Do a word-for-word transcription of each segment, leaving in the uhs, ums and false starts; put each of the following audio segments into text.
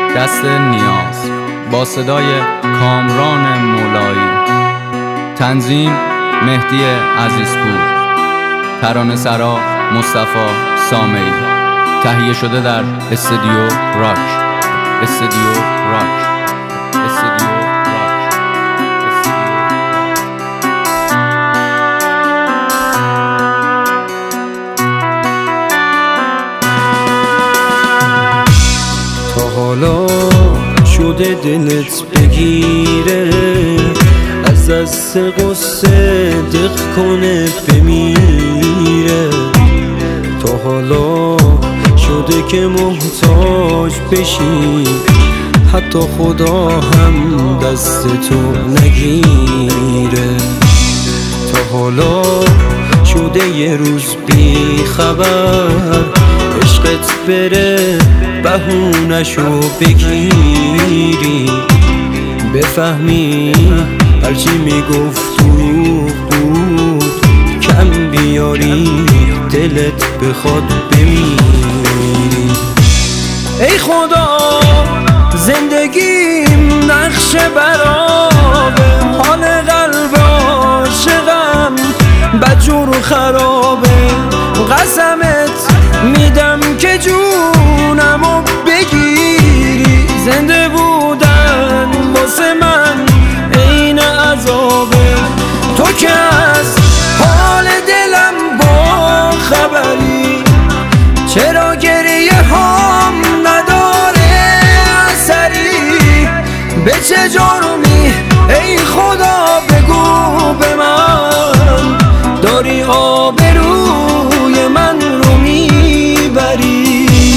دست نیاز با صدای کامران مولایی، تنظیم مهدی عزیزپور، ترانه سرا مصطفی سامعی، تهیه شده در استودیو راک. استودیو راک. استودیو راک. تا حالا شده دلت بگیره، از دست قصه دق کنه بمیره. تا حالا شده که محتاج بشی، حتی خدا هم دست تو نگیره. تا حالا شده یه روز بی خبر، عشقت بره بهونشو بگیری، بفهمی هرچی میگفت دروغ بود، کم بیاری دلت بخواد بمیری. ای خدا زندگیم نقش برابه، حال قلب عاشقم بدجور و خرابه. قسمت میدم که جونمو بگیری، زنده بودن واسه من عین عذابه. تو که از حال دلم با خبری، چرا گریه هام نداره اثری؟ به چه جرمی ای خدا بگو به من، داری آبروی من رو میبری؟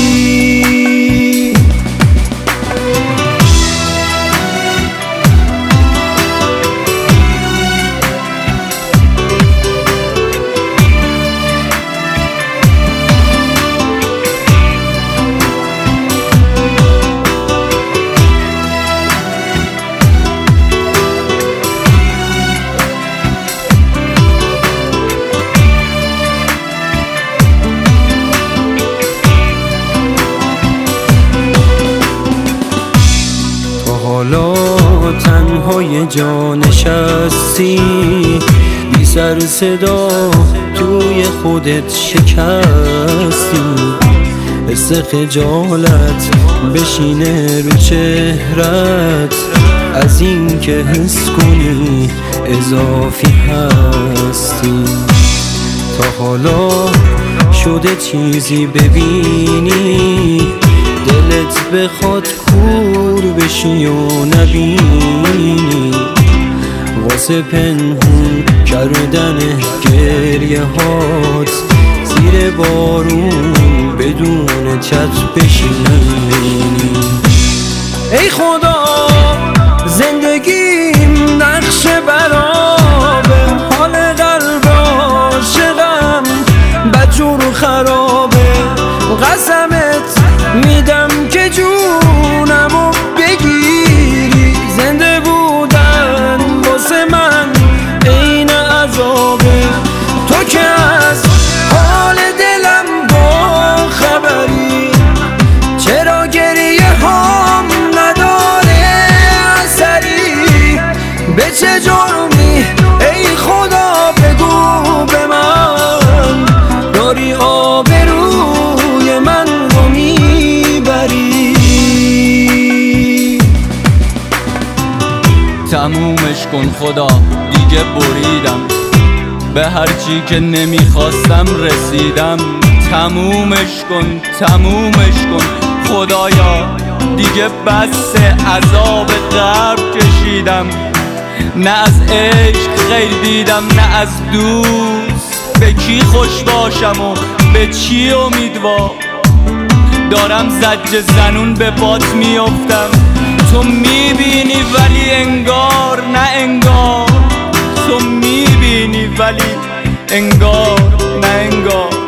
حالا تنهای جا نشستی، بی سر صدا توی خودت شکستی. حس خجالت بشینه رو چهرت، از این که حس کنی اضافی هستی. تا حالا شده چیزی ببینی، دلت بخواد کور بشی و نبینی، واسه پنهون کردن گریه هات، زیر بارون بدون چت بشینی. ای خدا زندگیم نقش برابه، حال قلب عاشقم بدجور و خرابه. قسمت میدم که جونمو بگیری، زنده بودن واسه من عین عذابه. تو که از حال دلم با خبری، چرا گریه هام نداره اثری؟ به چه جرمی ای خدا بگو به من، داری آبروی من رو میبری؟ تمومش کن خدا، دیگه بریدم، به هرچی که نمیخواستم رسیدم. تمومش کن، تمومش کن خدایا، دیگه بس عذاب غرب کشیدم. نه از عشق خیر دیدم نه از دوست، به کی خوش باشم و به چی امیدوار؟ دارم زج زنون به پات میافتم، تو میبینی ولی انگار نه انگار، تو میبینی ولی انگار نه انگار.